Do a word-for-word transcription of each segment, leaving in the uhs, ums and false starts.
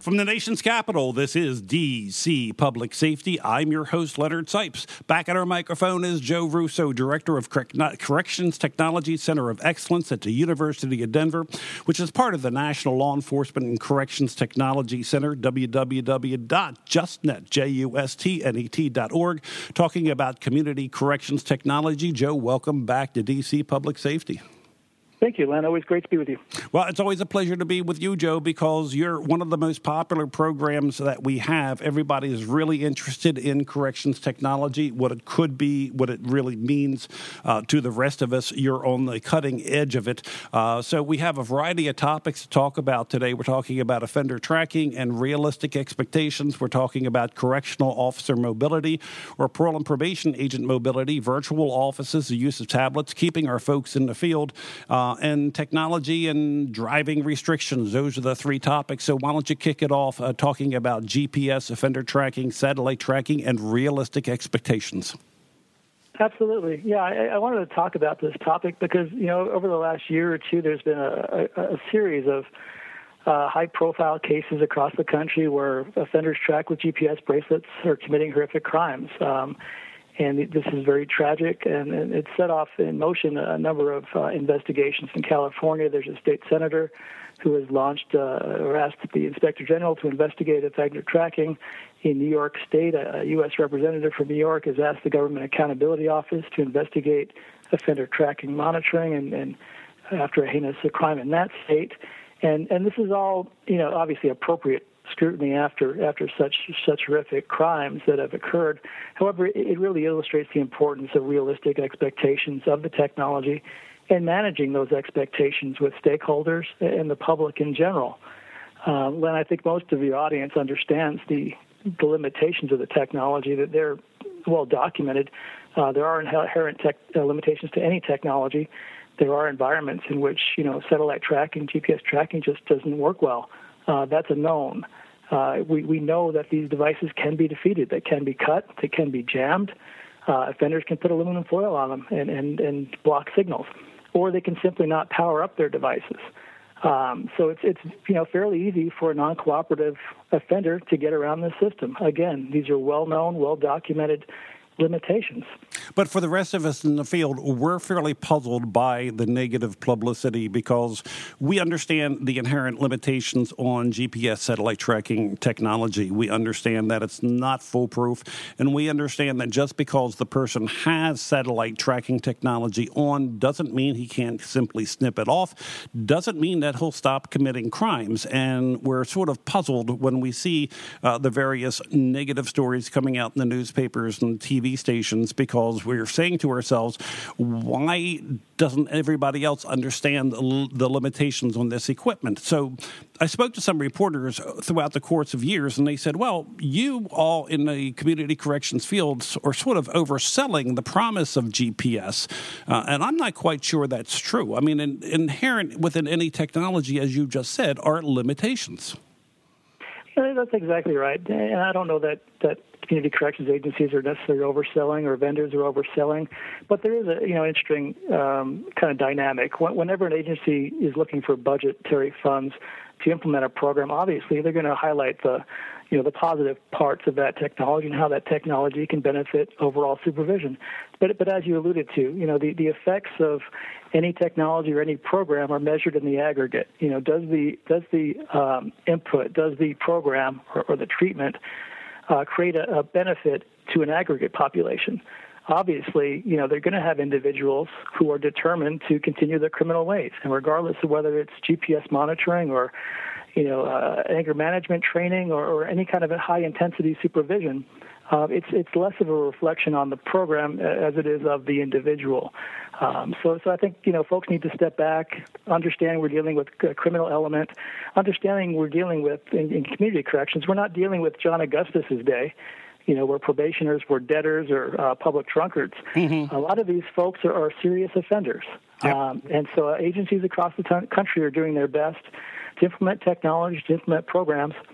From the nation's capital, this is D C Public Safety. I'm your host, Leonard Sipes. Back at our microphone is Joe Russo, Director of Corrections Technology Center of Excellence at the University of Denver, which is part of the National Law Enforcement and Corrections Technology Center, w w w dot justnet, J U S T N E T dot org, talking about community corrections technology. Joe, welcome back to D C Public Safety. Thank you, Len. Always great to be with you. Well, it's always a pleasure to be with you, Joe, because you're one of the most popular programs that we have. Everybody is really interested in corrections technology, what it could be, what it really means uh, to the rest of us. You're on the cutting edge of it. Uh, so we have a variety of topics to talk about today. We're talking about offender tracking and realistic expectations. We're talking about correctional officer mobility or parole and probation agent mobility, virtual offices, the use of tablets, keeping our folks in the field, uh, and technology and driving restrictions. Those are the three topics. So why don't you kick it off uh, talking about G P S, offender tracking, satellite tracking, and realistic expectations? Absolutely. Yeah, I, I wanted to talk about this topic because, you know, over the last year or two, there's been a, a, a series of uh, high-profile cases across the country where offenders tracked with G P S bracelets are committing horrific crimes. Um, And this is very tragic, and it set off in motion a number of uh, investigations in California. There's a state senator who has launched uh, or asked the Inspector General to investigate offender tracking. In New York State, a U S representative from New York has asked the Government Accountability Office to investigate offender tracking monitoring and, and after a heinous crime in that state. And and this is all, you know, obviously appropriate scrutiny after after such such horrific crimes that have occurred. However, it really illustrates the importance of realistic expectations of the technology and managing those expectations with stakeholders and the public in general. Uh, Len, I think most of your audience understands the, the limitations of the technology, that they're well documented. Uh, there are inherent tech, uh, limitations to any technology. There are environments in which, you know, satellite tracking, G P S tracking just doesn't work well. Uh, that's a known. Uh, we, we know that these devices can be defeated. They can be cut. They can be jammed. Uh, offenders can put aluminum foil on them and, and, and block signals, or they can simply not power up their devices. Um, so it's it's you know fairly easy for a non-cooperative offender to get around this system. Again, these are well-known, well-documented limitations. But for the rest of us in the field, we're fairly puzzled by the negative publicity because we understand the inherent limitations on G P S satellite tracking technology. We understand that it's not foolproof, and we understand that just because the person has satellite tracking technology on doesn't mean he can't simply snip it off, doesn't mean that he'll stop committing crimes. And we're sort of puzzled when we see uh, the various negative stories coming out in the newspapers and T V stations, because we're saying to ourselves, why doesn't everybody else understand the, the limitations on this equipment? So I spoke to some reporters throughout the course of years, and they said, well, you all in the community corrections fields are sort of overselling the promise of G P S. Uh, and I'm not quite sure that's true. I mean, in, inherent within any technology, as you just said, are limitations. Yeah, that's exactly right. And I don't know that, that community corrections agencies are necessarily overselling or vendors are overselling, but there is a you know interesting um, kind of dynamic. Whenever an agency is looking for budgetary funds to implement a program, obviously they're going to highlight the you know the positive parts of that technology and how that technology can benefit overall supervision. But but as you alluded to, you know the, the effects of any technology or any program are measured in the aggregate. You know, does the does the um, input, does the program or, or the treatment Uh, create a, a benefit to an aggregate population? Obviously, you know, they're going to have individuals who are determined to continue their criminal ways, and regardless of whether it's G P S monitoring or, you know, uh, anger management training or, or any kind of a high-intensity supervision, uh, it's it's less of a reflection on the program as it is of the individual. Um, so, so I think, you know, folks need to step back, understand we're dealing with a criminal element, understanding we're dealing with, in, in community corrections, we're not dealing with John Augustus's day, you know, where probationers were debtors or uh, public drunkards. Mm-hmm. A lot of these folks are, are serious offenders. Yep. Um, and so uh, agencies across the t- country are doing their best to implement technology, to implement programs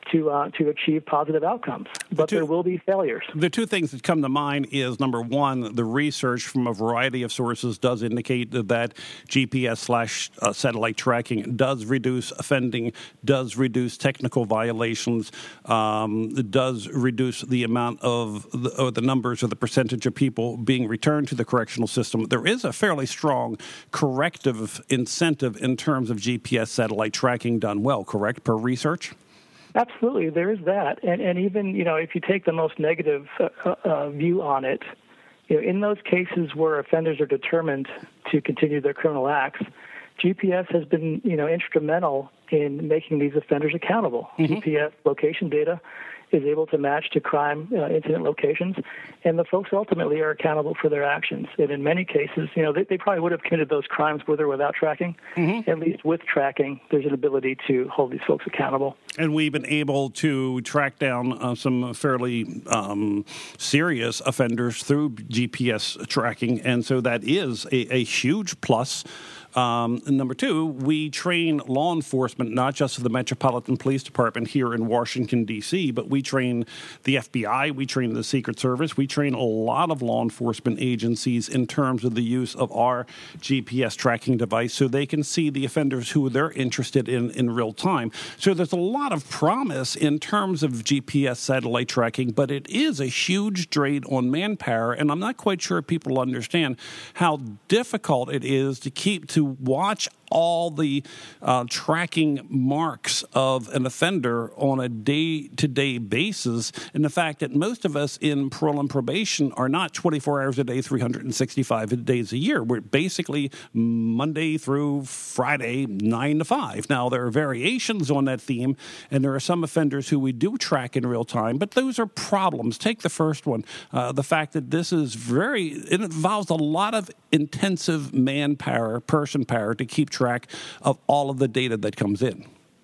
to uh, to achieve positive outcomes. But two, there will be failures. The two things that come to mind is, number one, the research from a variety of sources does indicate that G P S slash uh, satellite tracking does reduce offending, does reduce technical violations, um, does reduce the amount of the, or the numbers or the percentage of people being returned to the correctional system. There is a fairly strong corrective incentive in terms of G P S satellite tracking done well, correct, per research? Absolutely, there is that, and and even you know if you take the most negative uh, uh, view on it, you know, in those cases where offenders are determined to continue their criminal acts, G P S has been you know instrumental in making these offenders accountable. Mm-hmm. G P S location data is able to match to crime uh, incident locations, and the folks ultimately are accountable for their actions. And in many cases, you know, they, they probably would have committed those crimes with or without tracking. Mm-hmm. At least with tracking, there's an ability to hold these folks accountable. And we've been able to track down uh, some fairly um, serious offenders through G P S tracking, and so that is a, a huge plus. Um, and number two, we train law enforcement, not just the Metropolitan Police Department here in Washington, D C, but we train the F B I, we train the Secret Service, we train a lot of law enforcement agencies in terms of the use of our G P S tracking device so they can see the offenders who they're interested in in real time. So there's a lot of promise in terms of G P S satellite tracking, but it is a huge drain on manpower, and I'm not quite sure people understand how difficult it is to keep to watch all the uh, tracking marks of an offender on a day-to-day basis, and the fact that most of us in parole and probation are not twenty-four hours a day, three hundred sixty-five days a year. We're basically Monday through Friday, nine to five. Now, there are variations on that theme, and there are some offenders who we do track in real time, but those are problems. Take the first one, uh, the fact that this is very, it involves a lot of intensive manpower, person power to keep track of all of the data that comes in.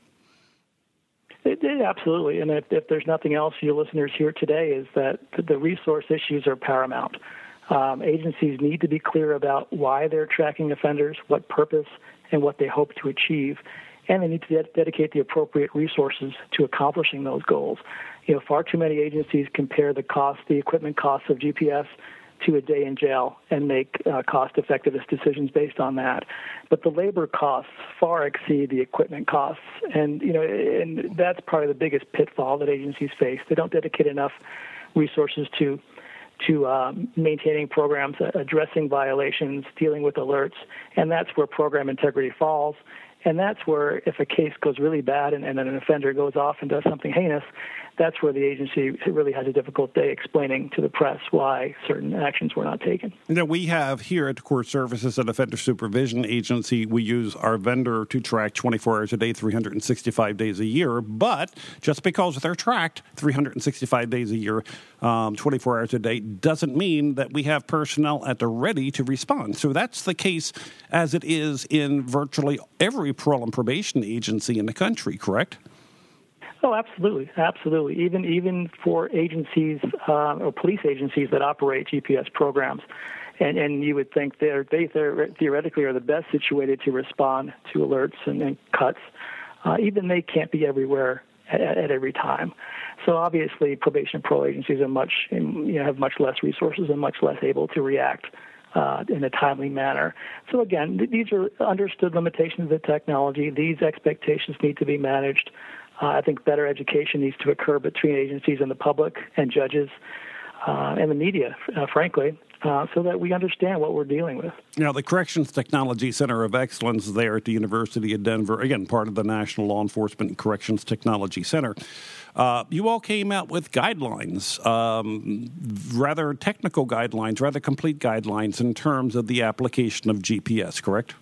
It, it, absolutely. And if, if there's nothing else your listeners hear today is that the resource issues are paramount. Um, agencies need to be clear about why they're tracking offenders, what purpose, and what they hope to achieve. And they need to de- dedicate the appropriate resources to accomplishing those goals. You know, far too many agencies compare the cost, the equipment costs of G P S to a day in jail and make uh, cost-effectiveness decisions based on that. But the labor costs far exceed the equipment costs, and you know, and that's part of the biggest pitfall that agencies face. They don't dedicate enough resources to to um, maintaining programs, uh, addressing violations, dealing with alerts, and that's where program integrity falls. And that's where, if a case goes really bad and, and then an offender goes off and does something heinous, that's where the agency really has a difficult day explaining to the press why certain actions were not taken. Now, we have here at the Court Services and Offender Supervision Agency, we use our vendor to track twenty-four hours a day, three hundred sixty-five days a year. But just because they're tracked three hundred sixty-five days a year, um, twenty-four hours a day, doesn't mean that we have personnel at the ready to respond. So that's the case as it is in virtually every parole and probation agency in the country, correct? Oh, absolutely, absolutely. Even even for agencies uh, or police agencies that operate G P S programs, and and you would think they're they they're theoretically are the best situated to respond to alerts and, and cuts. Uh, even they can't be everywhere at, at every time. So obviously, probation and parole agencies are much you know have much less resources and much less able to react Uh, in a timely manner. So again, th- these are understood limitations of the technology. These expectations need to be managed. Uh, I think better education needs to occur between agencies and the public and judges uh, and the media, uh, frankly, uh, so that we understand what we're dealing with. Now, the Corrections Technology Center of Excellence there at the University of Denver, again, part of the National Law Enforcement and Corrections Technology Center, uh, you all came out with guidelines, um, rather technical guidelines, rather complete guidelines in terms of the application of G P S, correct?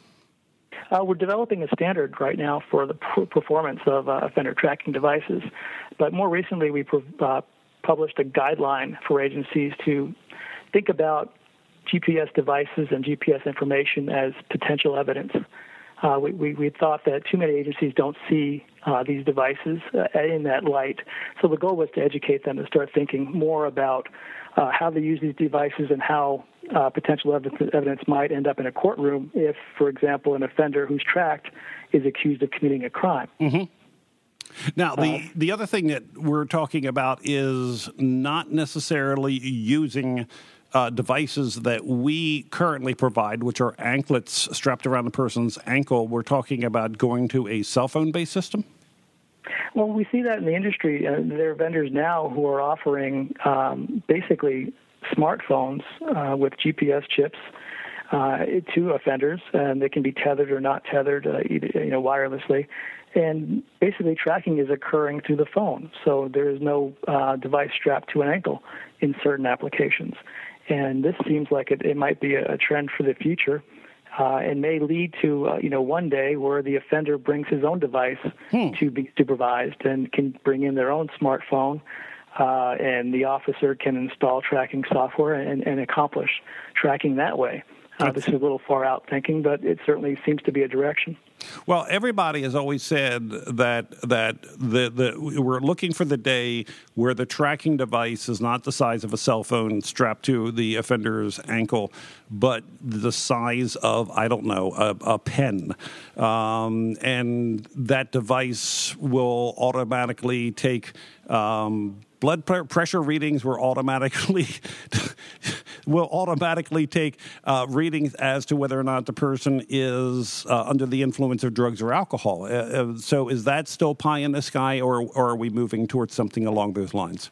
Uh, we're developing a standard right now for the p- performance of uh, offender tracking devices, but more recently we pro- uh, published a guideline for agencies to think about G P S devices and G P S information as potential evidence. Uh, we, we, we thought that too many agencies don't see uh, these devices uh, in that light. So the goal was to educate them to start thinking more about uh, how they use these devices and how uh, potential evidence, evidence might end up in a courtroom if, for example, an offender who's tracked is accused of committing a crime. Mm-hmm. Now, the, Uh, the other thing that we're talking about is not necessarily using uh, devices that we currently provide, which are anklets strapped around a person's ankle. We're talking about going to a cell phone-based system? Well, we see that in the industry. Uh, there are vendors now who are offering um, basically smartphones uh, with G P S chips uh, to offenders, and they can be tethered or not tethered, uh, either, you know, wirelessly. And basically, tracking is occurring through the phone, so there is no uh, device strapped to an ankle in certain applications. And this seems like it, it might be a, a trend for the future. Uh, and may lead to, uh, you know, one day where the offender brings his own device hmm. to be supervised and can bring in their own smartphone, uh, and the officer can install tracking software and, and accomplish tracking that way. Uh, this is a little far out thinking, but it certainly seems to be a direction. Well, everybody has always said that that the, the we're looking for the day where the tracking device is not the size of a cell phone strapped to the offender's ankle, but the size of, I don't know, a, a pen. Um, and that device will automatically take um, blood pressure readings, will automatically... will automatically take uh, readings as to whether or not the person is uh, under the influence of drugs or alcohol. Uh, uh, so is that still pie in the sky, or, or are we moving towards something along those lines?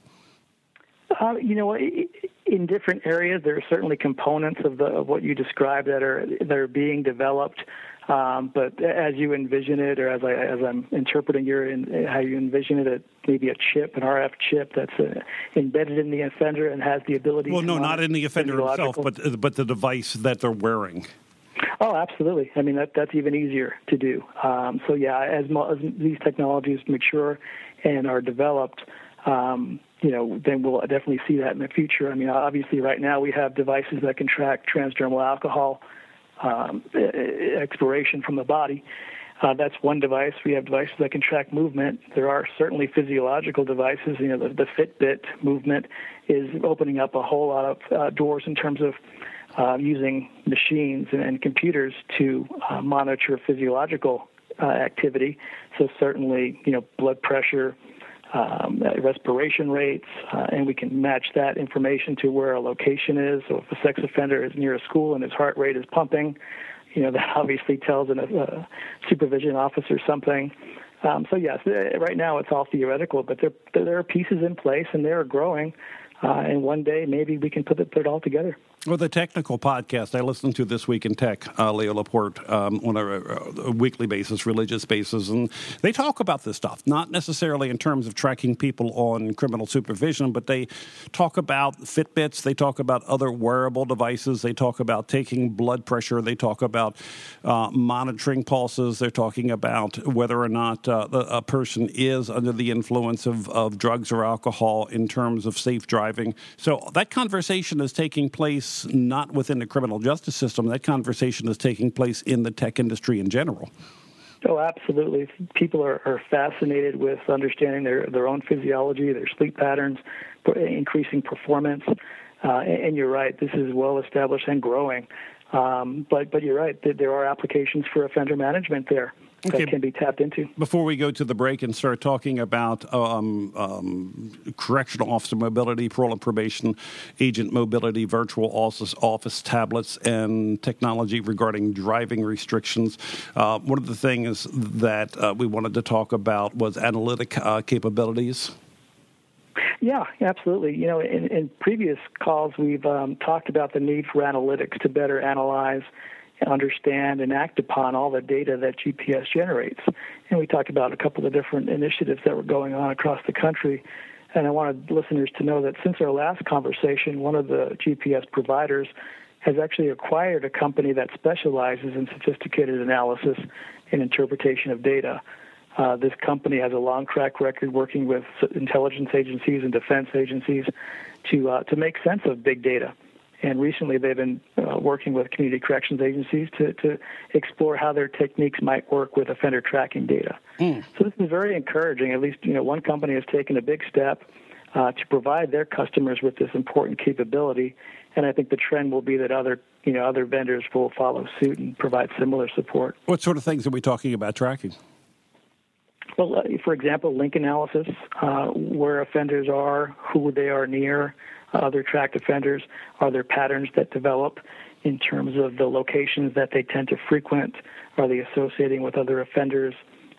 Uh, you know, in different areas, there are certainly components of, the, of what you described that are that are being developed. Um, but as you envision it, or as, I, as I'm interpreting your in, how you envision it, it maybe a chip, an R F chip that's uh, embedded in the offender and has the ability. Well, to no, not in the offender himself, but but the device that they're wearing. Oh, absolutely. I mean, that that's even easier to do. Um, so yeah, as, as these technologies mature and are developed, um, you know, then we'll definitely see that in the future. I mean, obviously, right now we have devices that can track transdermal alcohol Um, expiration from the body. Uh, that's one device. We have devices that can track movement. There are certainly physiological devices. You know, the, the Fitbit movement is opening up a whole lot of uh, doors in terms of uh, using machines and, and computers to uh, monitor physiological uh, activity. So certainly, you know, blood pressure, Um, respiration rates, uh, and we can match that information to where a location is. So if a sex offender is near a school and his heart rate is pumping, you know, that obviously tells a uh, supervision officer something. Um, so yes, right now it's all theoretical, but there there are pieces in place and they are growing. Uh, and one day maybe we can put it, put it all together. Well, the technical podcast I listen to This Week in Tech, uh, Leo Laporte, um, on a, a weekly basis, religious basis, and they talk about this stuff, not necessarily in terms of tracking people on criminal supervision, but they talk about Fitbits, they talk about other wearable devices, they talk about taking blood pressure, they talk about uh, monitoring pulses, they're talking about whether or not uh, a person is under the influence of, of drugs or alcohol in terms of safe driving. So that conversation is taking place not within the criminal justice system. That conversation is taking place in the tech industry in general. Oh, absolutely. People are, are fascinated with understanding their, their own physiology, their sleep patterns, increasing performance. Uh, and you're right, this is well established and growing. Um, but, but you're right, there are applications for offender management there. Okay. That can be tapped into. Before we go to the break and start talking about um, um, correctional officer mobility, parole and probation, agent mobility, virtual office, office tablets, and technology regarding driving restrictions, uh, one of the things that uh, we wanted to talk about was analytic uh, capabilities. Yeah, absolutely. You know, in, in previous calls, we've um, talked about the need for analytics to better analyze, understand, and act upon all the data that G P S generates. And we talked about a couple of different initiatives that were going on across the country. And I wanted listeners to know that since our last conversation, one of the G P S providers has actually acquired a company that specializes in sophisticated analysis and interpretation of data. Uh, this company has a long track record working with intelligence agencies and defense agencies to uh, to make sense of big data. And recently they've been uh, working with community corrections agencies to, to explore how their techniques might work with offender tracking data. Mm. So this is very encouraging. At least, you know, one company has taken a big step uh, to provide their customers with this important capability. And I think the trend will be that other, you know, other vendors will follow suit and provide similar support. What sort of things are we talking about tracking? Well, uh, for example, link analysis, uh, where offenders are, who they are near, uh, other tracked offenders, are there patterns that develop in terms of the locations that they tend to frequent? Are they associating with other offenders?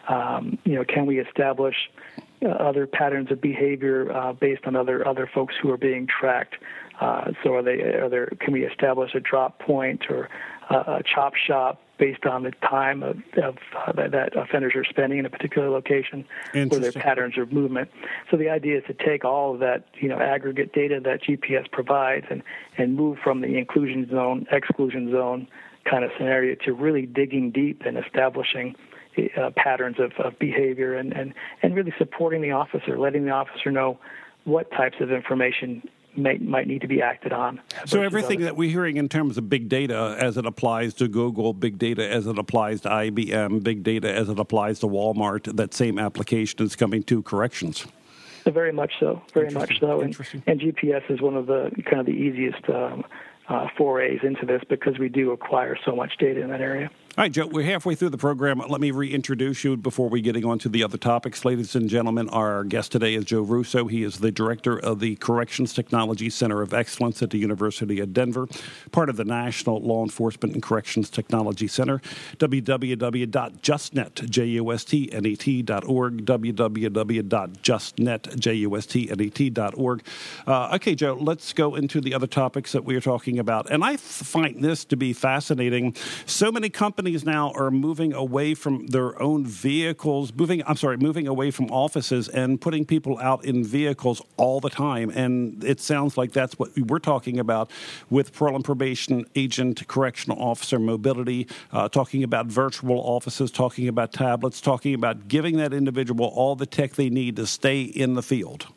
Um, you know, can we establish uh, other patterns of behavior uh, based on other other folks who are being tracked? Uh, so, are they? Are there? Can we establish a drop point or uh, a chop shop based on the time of, of uh, that, that offenders are spending in a particular location, or their patterns of movement? So, the idea is to take all of that, you know, aggregate data that G P S provides and and move from the inclusion zone, exclusion zone kind of scenario to really digging deep and establishing uh, patterns of, of behavior and, and, and really supporting the officer, letting the officer know what types of information may, might need to be acted on. So everything that we're hearing in terms of big data as it applies to Google, big data as it applies to I B M, big data as it applies to Walmart, that same application is coming to corrections. Very much so, very much so. And, and G P S is one of the kind of the easiest um, uh, forays into this because we do acquire so much data in that area. All right, Joe, we're halfway through the program. Let me reintroduce you before we getting on to the other topics. Ladies and gentlemen, our guest today is Joe Russo. He is the director of the Corrections Technology Center of Excellence at the University of Denver, part of the National Law Enforcement and Corrections Technology Center. w w w dot justnet, J U S T N E T dot org, w w w dot justnet, J U S T N E T dot org. Uh, okay, Joe, let's go into the other topics that we are talking about. And I find this to be fascinating. So many companies now are moving away from their own vehicles, moving, I'm sorry, moving away from offices and putting people out in vehicles all the time. And it sounds like that's what we're talking about with parole and probation agent, correctional officer mobility, uh, talking about virtual offices, talking about tablets, talking about giving that individual all the tech they need to stay in the field.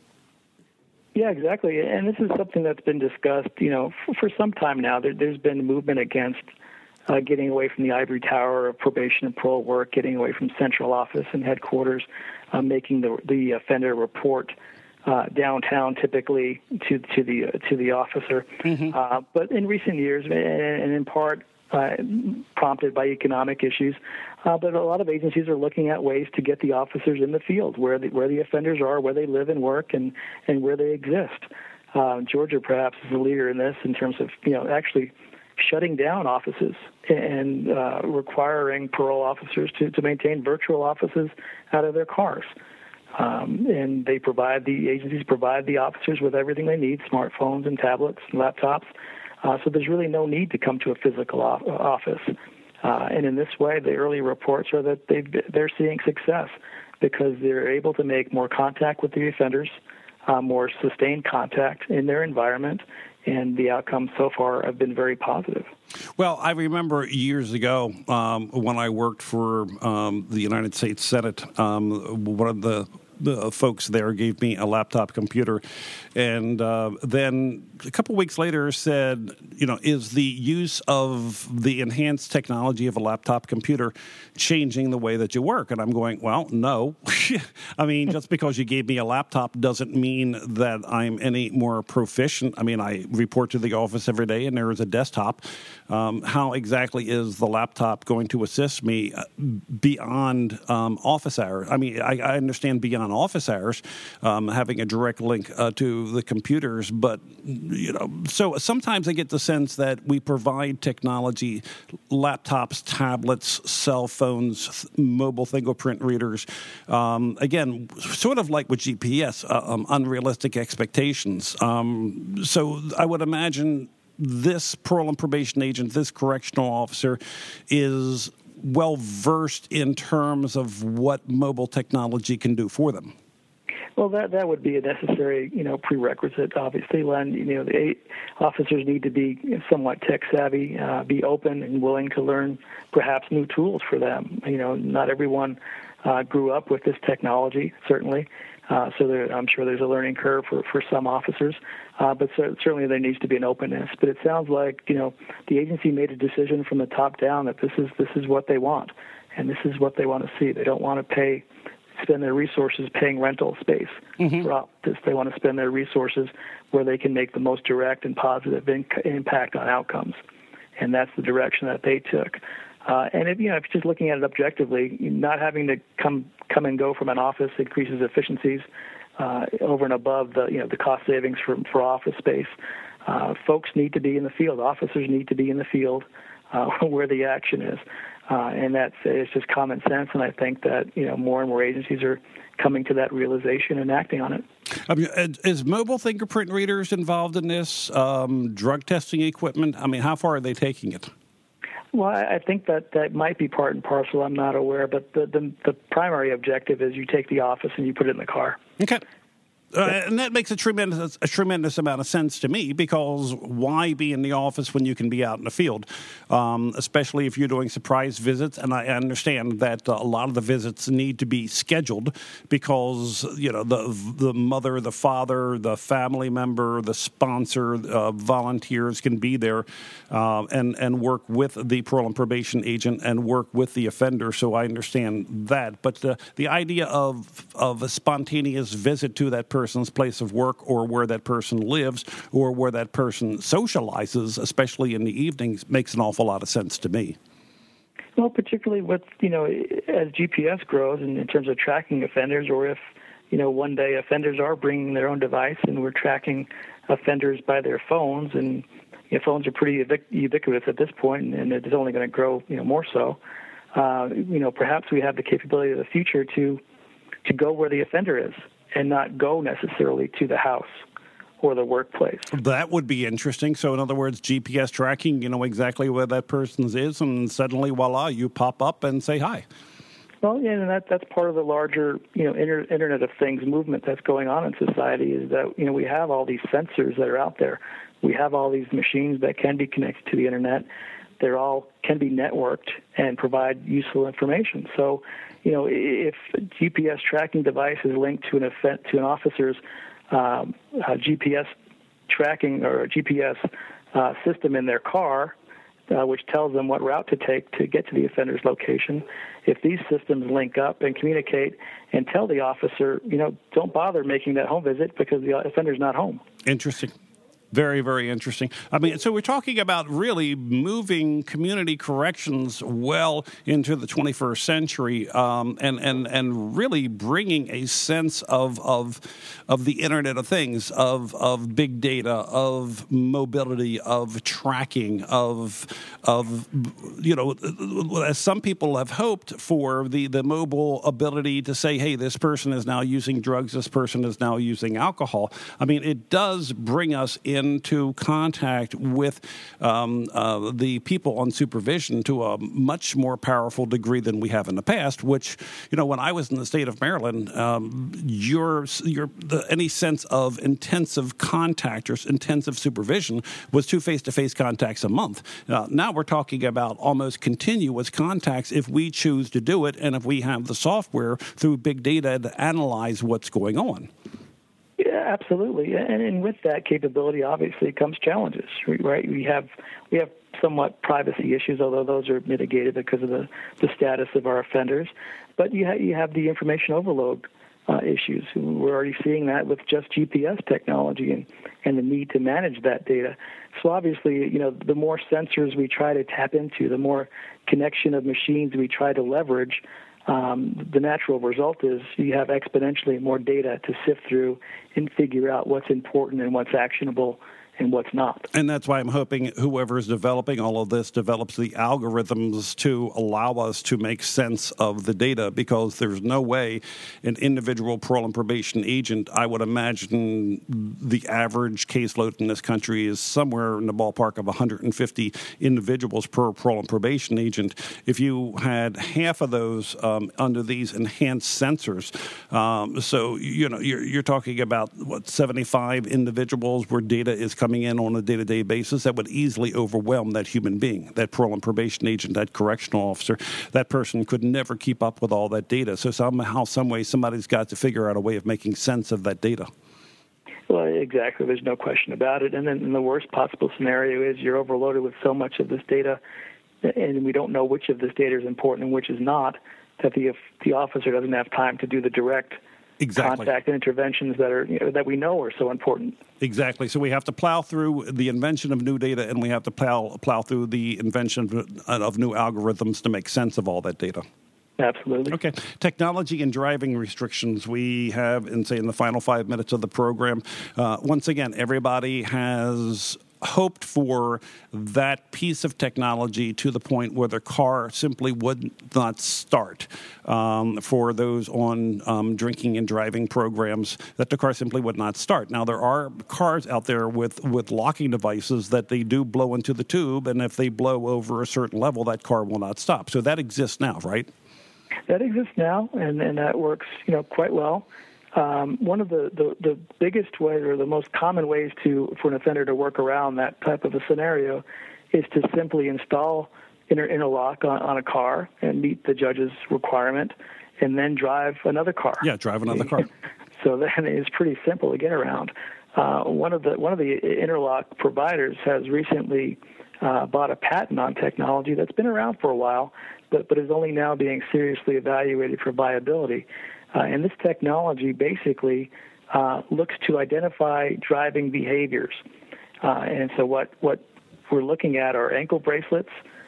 Yeah, exactly. And this is something that's been discussed, you know, for, for some time now. There, there's been movement against Uh, getting away from the ivory tower of probation and parole work, getting away from central office and headquarters, uh, making the the offender report uh, downtown, typically to to the uh, to the officer. Mm-hmm. Uh, but in recent years, and in part uh, prompted by economic issues, uh, but a lot of agencies are looking at ways to get the officers in the field where the, where the offenders are, where they live and work, and and where they exist. Uh, Georgia, perhaps, is the leader in this in terms of you know actually shutting down offices and uh, requiring parole officers to, to maintain virtual offices out of their cars. Um, and they provide, the agencies provide the officers with everything they need, smartphones and tablets and laptops. Uh, so there's really no need to come to a physical off- office. Uh, and in this way, the early reports are that they've, they're seeing success because they're able to make more contact with the offenders, uh, more sustained contact in their environment, and the outcomes so far have been very positive. Well, I remember years ago um, when I worked for um, the United States Senate, um, one of the the folks there gave me a laptop computer, and uh, then a couple weeks later said, you know, is the use of the enhanced technology of a laptop computer changing the way that you work? And I'm going, well, no. I mean, just because you gave me a laptop doesn't mean that I'm any more proficient. I mean, I report to the office every day, and there is a desktop. Um, how exactly is the laptop going to assist me beyond um, office hours? I mean, I, I understand beyond office hours, um, having a direct link uh, to the computers, but you know, so sometimes I get the sense that we provide technology, laptops, tablets, cell phones, mobile fingerprint readers. Um, again, sort of like with G P S, uh, um, unrealistic expectations. Um, so I would imagine this parole and probation agent, this correctional officer, is well versed in terms of what mobile technology can do for them. Well, that that would be a necessary, you know, prerequisite. Obviously, Len, you know, the eight officers need to be somewhat tech savvy, uh, be open and willing to learn perhaps new tools for them. You know, not everyone uh, grew up with this technology, certainly. Uh, so there, I'm sure there's a learning curve for, for some officers, uh, but so, certainly there needs to be an openness. But it sounds like, you know, the agency made a decision from the top down that this is this is what they want, and this is what they want to see. They don't want to pay, spend their resources paying rental space mm-hmm. for offices. They want to spend their resources where they can make the most direct and positive in, impact on outcomes, and that's the direction that they took. Uh, and if you know, if you're just looking at it objectively, not having to come come and go from an office increases efficiencies uh, over and above the you know the cost savings for for office space. Uh, folks need to be in the field. Officers need to be in the field uh, where the action is, uh, and that's it's just common sense. And I think that you know more and more agencies are coming to that realization and acting on it. I mean, is mobile fingerprint readers involved in this? Um, drug testing equipment? I mean, how far are they taking it? Well, I think that that might be part and parcel. I'm not aware, but the, the the primary objective is you take the office and you put it in the car. Okay. Uh, and that makes a tremendous a tremendous amount of sense to me, because why be in the office when you can be out in the field, um, especially if you're doing surprise visits. And I understand that uh, a lot of the visits need to be scheduled because, you know, the the mother, the father, the family member, the sponsor, uh, volunteers can be there uh, and, and work with the parole and probation agent and work with the offender. So I understand that. But uh, the idea of, of a spontaneous visit to that person person's place of work or where that person lives or where that person socializes, especially in the evenings, makes an awful lot of sense to me. Well, particularly with, you know, as G P S grows and in terms of tracking offenders, or if, you know, one day offenders are bringing their own device and we're tracking offenders by their phones, and you know, phones are pretty ubiquitous at this point, and it's only going to grow, you know, more so. Uh, you know, perhaps we have the capability of the future to to go where the offender is, and not go necessarily to the house or the workplace. That would be interesting. So in other words, G P S tracking, you know exactly where that person is, and suddenly, voila, you pop up and say hi. Well, yeah, and that, that's part of the larger, you know, inter, Internet of Things movement that's going on in society, is that, you know, we have all these sensors that are out there. We have all these machines that can be connected to the Internet. They're all can be networked and provide useful information. So, you know, if a G P S tracking device is linked to an offense, to an officer's um, uh, G P S tracking or a G P S uh, system in their car, uh, which tells them what route to take to get to the offender's location, if these systems link up and communicate and tell the officer, you know, don't bother making that home visit because the offender's not home. Interesting. Very, very interesting. I mean, so we're talking about really moving community corrections well into the twenty-first century, um, and and and really bringing a sense of of of the Internet of Things, of of big data, of mobility, of tracking, of of you know, as some people have hoped for, the the mobile ability to say, hey, this person is now using drugs, this person is now using alcohol. I mean, it does bring us in into contact with um, uh, the people on supervision to a much more powerful degree than we have in the past, which, you know, when I was in the state of Maryland, um, your, your, the, any sense of intensive contact or intensive supervision was two face-to-face contacts a month. Uh, now we're talking about almost continuous contacts if we choose to do it, and if we have the software through big data to analyze what's going on. Yeah, absolutely. And, and with that capability, obviously, comes challenges, right? We have we have somewhat privacy issues, although those are mitigated because of the, the status of our offenders. But you, ha- you have the information overload uh, issues. We're already seeing that with just G P S technology and, and the need to manage that data. So obviously, you know, the more sensors we try to tap into, the more connection of machines we try to leverage, Um, the natural result is you have exponentially more data to sift through and figure out what's important and what's actionable and what's not. And that's why I'm hoping whoever is developing all of this develops the algorithms to allow us to make sense of the data, because there's no way an individual parole and probation agent, I would imagine the average caseload in this country is somewhere in the ballpark of one hundred fifty individuals per parole and probation agent. If you had half of those um, under these enhanced sensors, um, so, you know, you're, you're talking about, what, seventy-five individuals where data is coming in on a day-to-day basis, that would easily overwhelm that human being, that parole and probation agent, that correctional officer. That person could never keep up with all that data. So somehow, some way, somebody's got to figure out a way of making sense of that data. Well, exactly. There's no question about it. And then and the worst possible scenario is you're overloaded with so much of this data, and we don't know which of this data is important and which is not, that the the officer doesn't have time to do the direct exactly. contact and interventions that are you know, that we know are so important. Exactly. So we have to plow through the invention of new data, and we have to plow plow through the invention of, of new algorithms to make sense of all that data. Absolutely. Okay. Technology and driving restrictions we have in, say, in the final five minutes of the program. Uh, once again, everybody has hoped for that piece of technology to the point where the car simply would not start. Um, for those on um, drinking and driving programs, that the car simply would not start. Now, there are cars out there with, with locking devices that they do blow into the tube, and if they blow over a certain level, that car will not stop. So that exists now, right? That exists now, and, and that works, you know, quite well. Um, one of the, the, the biggest ways or the most common ways to for an offender to work around that type of a scenario is to simply install inter, interlock on, on a car and meet the judge's requirement and then drive another car. Yeah, drive another car. So then it's pretty simple to get around. Uh, one of the one of the interlock providers has recently uh, bought a patent on technology that's been around for a while, but, but is only now being seriously evaluated for viability. Uh, and this technology basically uh, looks to identify driving behaviors. Uh, and so what, what we're looking at are ankle bracelets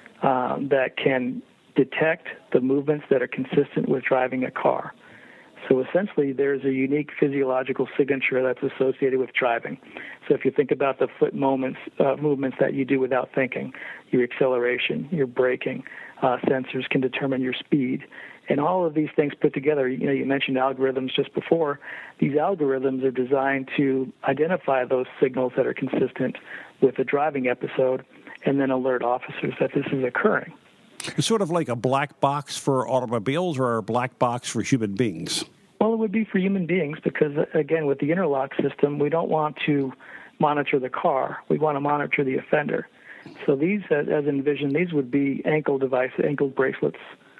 um, that can detect the movements that are consistent with driving a car. So essentially, there's a unique physiological signature that's associated with driving. So if you think about the foot moments, uh, movements that you do without thinking, your acceleration, your braking, uh, sensors can determine your speed. And all of these things put together, you know, you mentioned algorithms just before. These algorithms are designed to identify those signals that are consistent with a driving episode and then alert officers that this is occurring. It's sort of like a black box for automobiles or a black box for human beings? Well, it would be for human beings because, again, with the interlock system, we don't want to monitor the car. We want to monitor the offender. So these, as, as envisioned, these would be ankle devices, ankle bracelets,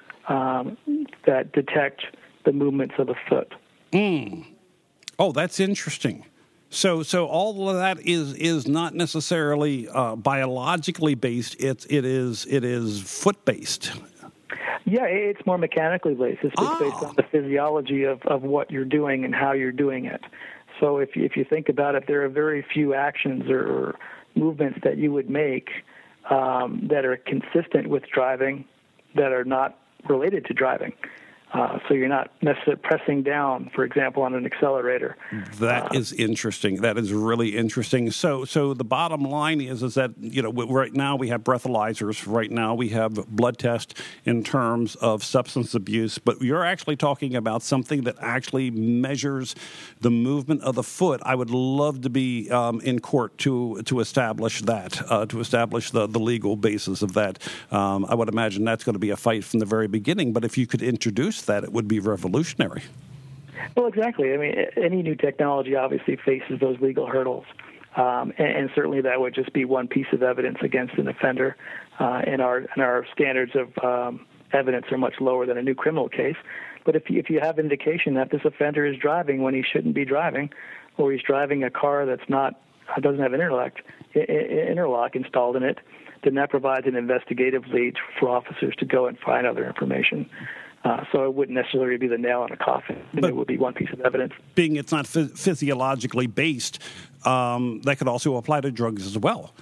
Um, that detect the movements of the foot. Mm. Oh, that's interesting. So, so all of that is is not necessarily uh, biologically based. It's it is it is foot based. Yeah, it's more mechanically based. It's ah. based on the physiology of, of what you're doing and how you're doing it. So, if you, if you think about it, there are very few actions or movements that you would make um, that are consistent with driving that are not related to driving. Uh, so you're not necessarily pressing down, for example, on an accelerator. That uh, is interesting. That is really interesting. So, so the bottom line is, is that you know right now we have breathalyzers. Right now we have blood tests in terms of substance abuse. But you're actually talking about something that actually measures the movement of the foot. I would love to be um, in court to to establish that, uh, to establish the, the legal basis of that. Um, I would imagine that's going to be a fight from the very beginning. But if you could introduce that, it would be revolutionary. Well, exactly. I mean, any new technology obviously faces those legal hurdles, um, and, and certainly that would just be one piece of evidence against an offender. Uh, and our and our standards of um, evidence are much lower than a new criminal case. But if you, if you have indication that this offender is driving when he shouldn't be driving, or he's driving a car that's not doesn't have interlock interlock installed in it, then that provides an investigative lead for officers to go and find other information. Uh, so it wouldn't necessarily be the nail in a coffin. But it would be one piece of evidence. Being it's not phys- physiologically based, um, that could also apply to drugs as well.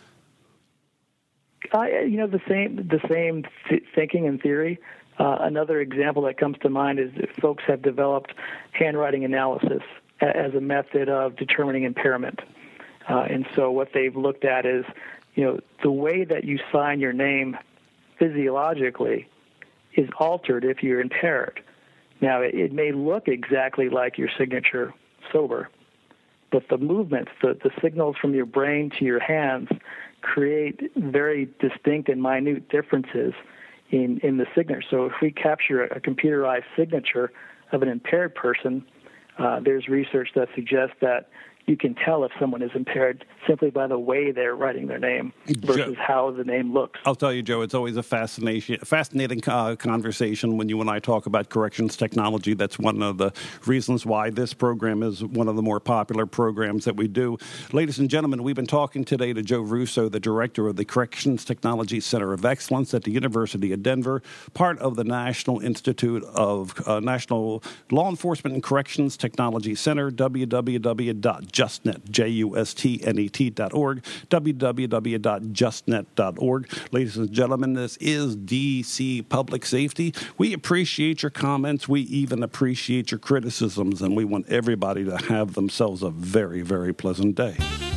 Uh, you know, the same the same th- thinking and theory. Uh, another example that comes to mind is that folks have developed handwriting analysis a- as a method of determining impairment. Uh, and so what they've looked at is, you know, the way that you sign your name physiologically is altered if you're impaired. Now, it, it may look exactly like your signature sober, but the movements, the, the signals from your brain to your hands create very distinct and minute differences in, in the signature. So if we capture a, a computerized signature of an impaired person, uh, there's research that suggests that you can tell if someone is impaired simply by the way they're writing their name versus Joe, how the name looks. I'll tell you, Joe, it's always a fascination, fascinating uh, conversation when you and I talk about corrections technology. That's one of the reasons why this program is one of the more popular programs that we do. Ladies and gentlemen, we've been talking today to Joe Russo, the director of the Corrections Technology Center of Excellence at the University of Denver, part of the National Institute of uh, National Law Enforcement and Corrections Technology Center, w w w dot justnet, J U S T N E T dot org, w w w dot justnet dot org. Ladies and gentlemen, this is D C Public Safety. We appreciate your comments. We even appreciate your criticisms, and we want everybody to have themselves a very, very pleasant day.